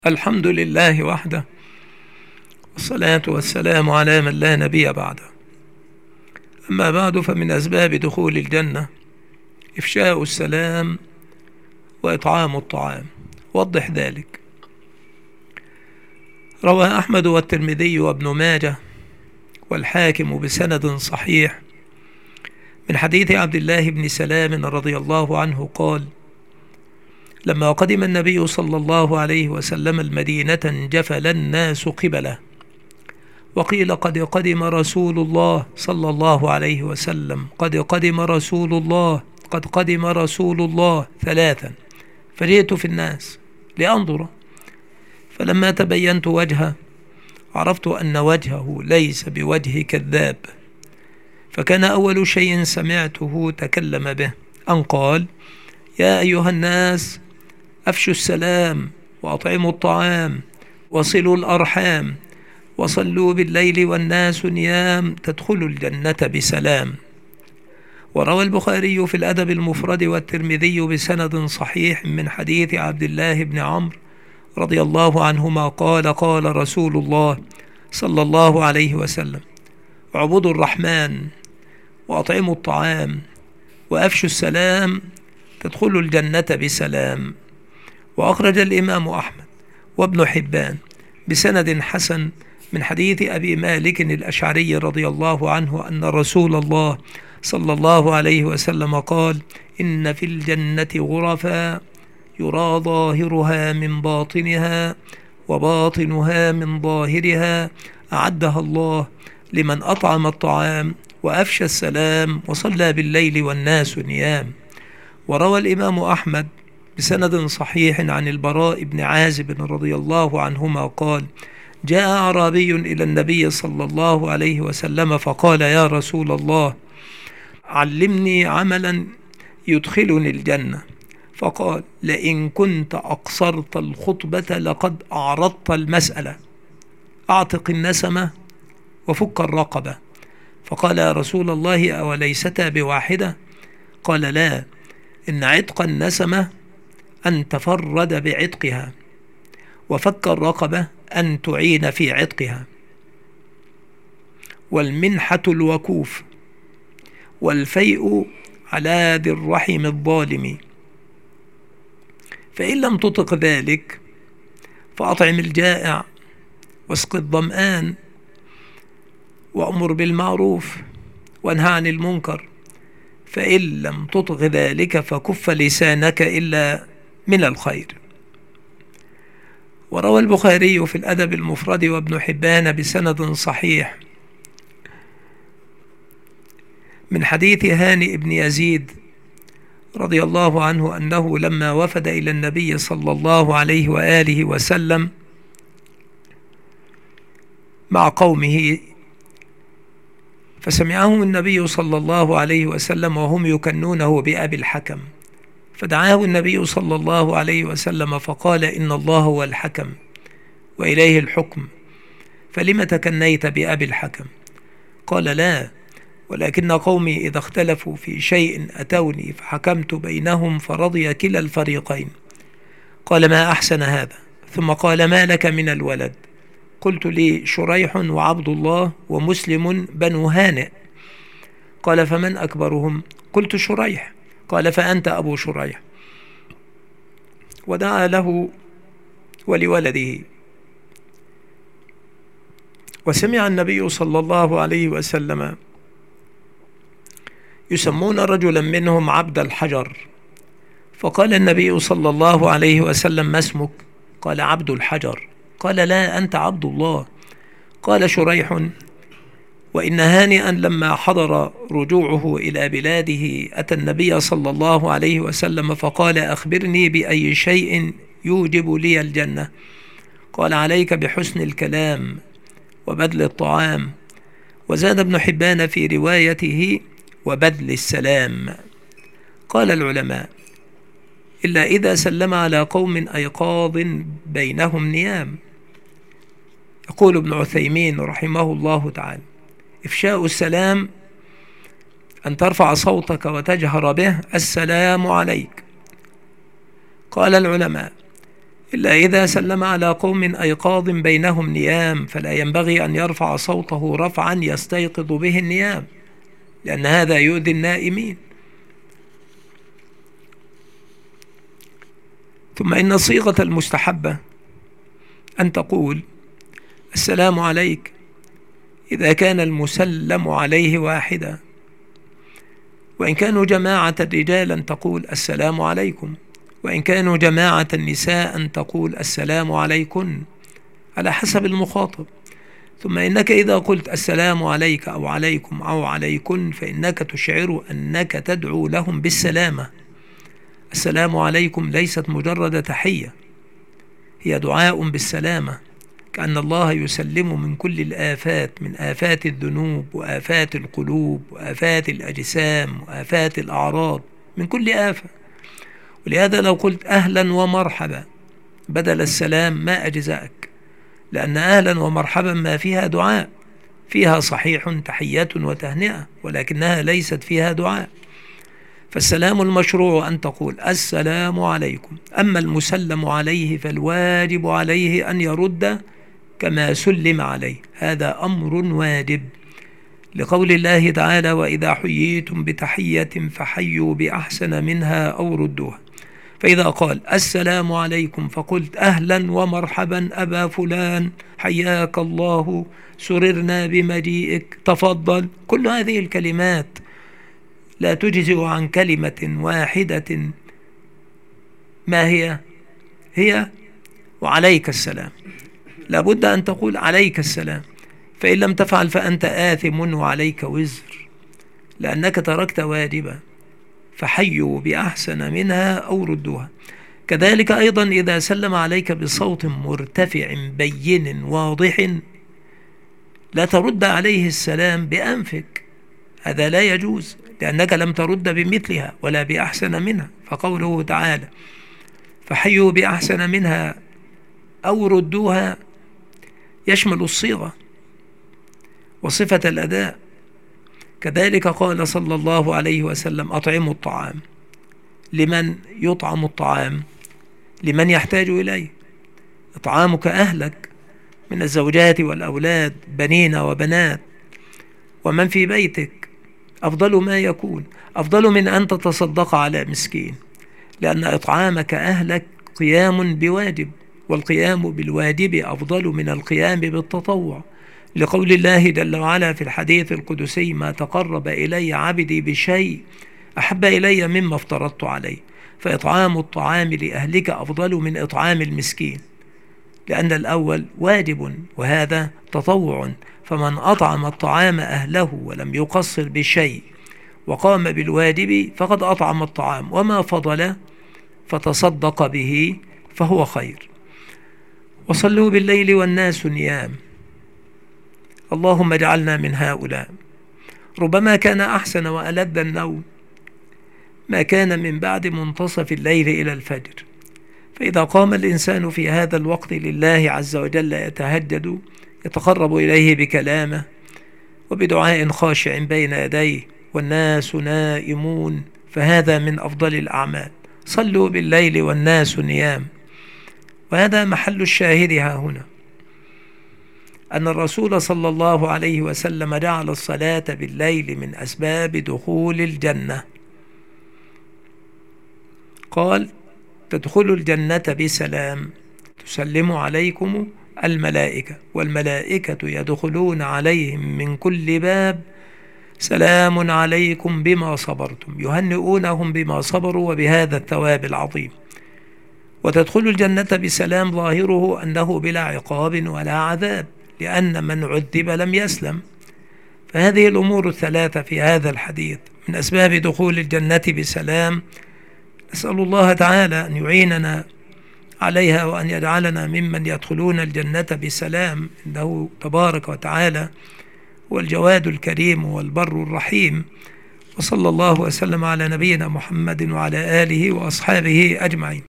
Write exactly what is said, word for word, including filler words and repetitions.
الحمد لله وحده، والصلاة والسلام على من لا نبي بعده. أما بعد، فمن أسباب دخول الجنة إفشاء السلام وإطعام الطعام. وضح ذلك. روى أحمد والترمذي وابن ماجه والحاكم بسند صحيح من حديث عبد الله بن سلام رضي الله عنه قال: لما قدم النبي صلى الله عليه وسلم المدينة انجفل الناس قبله، وقيل قد قدم رسول الله صلى الله عليه وسلم، قد قدم رسول الله، قد قدم رسول الله ثلاثا، فجئت في الناس لأنظر، فلما تبينت وجهه عرفت أن وجهه ليس بوجه كذاب، فكان أول شيء سمعته تكلم به أن قال: يا أيها الناس، أفشوا السلام وأطعموا الطعام وصلوا الأرحام وصلوا بالليل والناس نيام تدخلوا الجنة بسلام. وروى البخاري في الأدب المفرد والترمذي بسند صحيح من حديث عبد الله بن عمرو رضي الله عنهما قال: قال رسول الله صلى الله عليه وسلم: اعبدوا الرحمن وأطعموا الطعام وأفشوا السلام تدخلوا الجنة بسلام. وأخرج الإمام أحمد وابن حبان بسند حسن من حديث أبي مالك الأشعري رضي الله عنه أن رسول الله صلى الله عليه وسلم قال: إن في الجنة غرفا يرى ظاهرها من باطنها وباطنها من ظاهرها، أعدها الله لمن أطعم الطعام وأفشى السلام وصلى بالليل والناس نيام. وروى الإمام أحمد بسند صحيح عن البراء بن عازب رضي الله عنهما قال: جاء أعرابي إلى النبي صلى الله عليه وسلم فقال: يا رسول الله، علمني عملا يدخلني الجنة. فقال: لئن كنت أقصرت الخطبة لقد أعرضت المسألة، أعتق النسمة وفك الرقبة. فقال: يا رسول الله، أوليستا بواحدة؟ قال: لا، إن عتق النسمة أن تفرد بعتقها، وفك الرقبة أن تعين في عتقها، والمنحة الوكوف، والفيء على ذي الرحم الظالم. فإن لم تطق ذلك فأطعم الجائع واسق الظمآن وأمر بالمعروف وانهى عن المنكر. فإن لم تطق ذلك فكف لسانك إلا من الخير. وروى البخاري في الأدب المفرد وابن حبان بسند صحيح من حديث هانئ بن يزيد رضي الله عنه أنه لما وفد إلى النبي صلى الله عليه وآله وسلم مع قومه، فسمعهم النبي صلى الله عليه وسلم وهم يكنونه بأبي الحكم، فدعاه النبي صلى الله عليه وسلم فقال: إن الله هو الحكم وإليه الحكم، فلم تكنيت بأبي الحكم؟ قال: لا، ولكن قومي إذا اختلفوا في شيء أتوني فحكمت بينهم فرضي كلا الفريقين. قال: ما أحسن هذا. ثم قال: ما لك من الولد؟ قلت: لي شريح وعبد الله ومسلم بنو هانئ. قال: فمن أكبرهم؟ قلت: شريح. قال: فأنت أبو شريح. ودعا له ولولده. وسمع النبي صلى الله عليه وسلم يسمون رجلا منهم عبد الحجر، فقال النبي صلى الله عليه وسلم: ما اسمك؟ قال: عبد الحجر. قال: لا، أنت عبد الله. قال شريح: وإن هانئا لما حضر رجوعه إلى بلاده أتى النبي صلى الله عليه وسلم فقال: أخبرني بأي شيء يوجب لي الجنة؟ قال: عليك بحسن الكلام وبذل الطعام. وزاد ابن حبان في روايته: وبذل السلام. قال العلماء: إلا إذا سلم على قوم أيقاظ بينهم نيام. يقول ابن عثيمين رحمه الله تعالى: إفشاء السلام أن ترفع صوتك وتجهر به: السلام عليك. قال العلماء: إلا إذا سلم على قوم أيقاظ بينهم نيام، فلا ينبغي أن يرفع صوته رفعا يستيقظ به النيام، لأن هذا يؤذي النائمين. ثم إن الصيغة المستحبة أن تقول السلام عليك إذا كان المسلم عليه واحدا، وإن كانوا جماعة رجالا تقول السلام عليكم، وإن كانوا جماعة نساء تقول السلام عليكن، على حسب المخاطب. ثم إنك إذا قلت السلام عليك أو عليكم أو عليكن فإنك تشعر أنك تدعو لهم بالسلامة. السلام عليكم ليست مجرد تحية، هي دعاء بالسلامة، كأن الله يسلم من كل الآفات، من آفات الذنوب وآفات القلوب وآفات الأجسام وآفات الأعراض، من كل آفة. ولهذا لو قلت أهلا ومرحبا بدل السلام ما أجزأك، لأن أهلا ومرحبا ما فيها دعاء، فيها صحيح تحية وتهنئة، ولكنها ليست فيها دعاء. فالسلام المشروع أن تقول السلام عليكم. أما المسلم عليه فالواجب عليه أن يرد كما سلم عليه، هذا أمر واجب، لقول الله تعالى وإذا حييتم بتحية فحيوا بأحسن منها أو ردوها. فإذا قال السلام عليكم فقلت أهلا ومرحبا أبا فلان، حياك الله، سررنا بمجيئك، تفضل، كل هذه الكلمات لا تجزئ عن كلمة واحدة، ما هي؟ هي وعليك السلام، لابد أن تقول عليك السلام، فإن لم تفعل فأنت آثم وعليك وزر، لأنك تركت واجبا. فحيوا بأحسن منها أو ردوها. كذلك أيضا إذا سلم عليك بصوت مرتفع بين واضح لا ترد عليه السلام بأنفك، هذا لا يجوز، لأنك لم ترد بمثلها ولا بأحسن منها. فقوله تعالى فحيوا بأحسن منها أو ردوها يشمل الصيغة وصفة الأداء. كذلك قال صلى الله عليه وسلم أطعموا الطعام. لمن يطعم الطعام؟ لمن يحتاج إليه. إطعامك أهلك من الزوجات والأولاد، بنين وبنات، ومن في بيتك أفضل ما يكون، أفضل من أن تتصدق على مسكين، لأن إطعامك أهلك قيام بواجب، والقيام بالواجب أفضل من القيام بالتطوع، لقول الله جل وعلا في الحديث القدسي ما تقرب إلي عبدي بشيء أحب إلي مما افترضت عليه. فإطعام الطعام لأهلك أفضل من إطعام المسكين، لأن الأول واجب وهذا تطوع. فمن أطعم الطعام أهله ولم يقصر بشيء وقام بالواجب فقد أطعم الطعام، وما فضل فتصدق به فهو خير. وصلوا بالليل والناس نيام. اللهم اجعلنا من هؤلاء. ربما كان أحسن وألذ النوم ما كان من بعد منتصف الليل إلى الفجر، فإذا قام الإنسان في هذا الوقت لله عز وجل يتهجد، يتقرب إليه بكلامه وبدعاء خاشع بين يديه والناس نائمون، فهذا من أفضل الأعمال. صلوا بالليل والناس نيام. وهذا محل الشاهد ها هنا، أن الرسول صلى الله عليه وسلم جعل الصلاة بالليل من أسباب دخول الجنة. قال تدخلوا الجنة بسلام تسلم عليكم الملائكة والملائكة يدخلون عليهم من كل باب سلام عليكم بما صبرتم، يهنئونهم بما صبروا وبهذا الثواب العظيم. وتدخل الجنة بسلام ظاهره أنه بلا عقاب ولا عذاب، لأن من عذب لم يسلم. فهذه الأمور الثلاثة في هذا الحديث من أسباب دخول الجنة بسلام. نسأل الله تعالى أن يعيننا عليها وأن يجعلنا ممن يدخلون الجنة بسلام، إنه تبارك وتعالى هو الجواد الكريم والبر الرحيم. وصلى الله وسلم على نبينا محمد وعلى آله وأصحابه أجمعين.